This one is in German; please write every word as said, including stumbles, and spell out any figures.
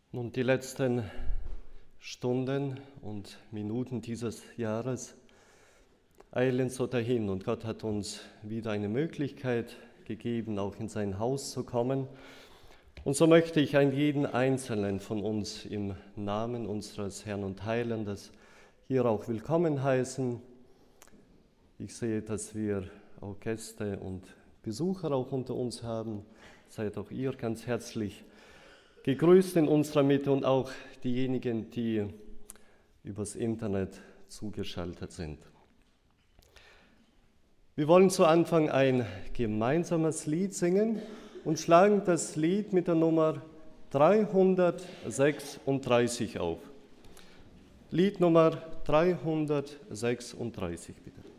Nun, die letzten Stunden und Minuten dieses Jahres eilen so dahin und Gott hat uns wieder eine Möglichkeit gegeben, auch in sein Haus zu kommen. Und so möchte ich einen jeden Einzelnen von uns im Namen unseres Herrn und Heilandes hier auch willkommen heißen. Ich sehe, dass wir auch Gäste und Besucher auch unter uns haben. Seid auch ihr ganz herzlich gegrüßt in unserer Mitte und auch diejenigen, die übers Internet zugeschaltet sind. Wir wollen zu Anfang ein gemeinsames Lied singen und schlagen das Lied mit der Nummer dreihundertsechsunddreißig auf. Lied Nummer dreihundertsechsunddreißig, bitte.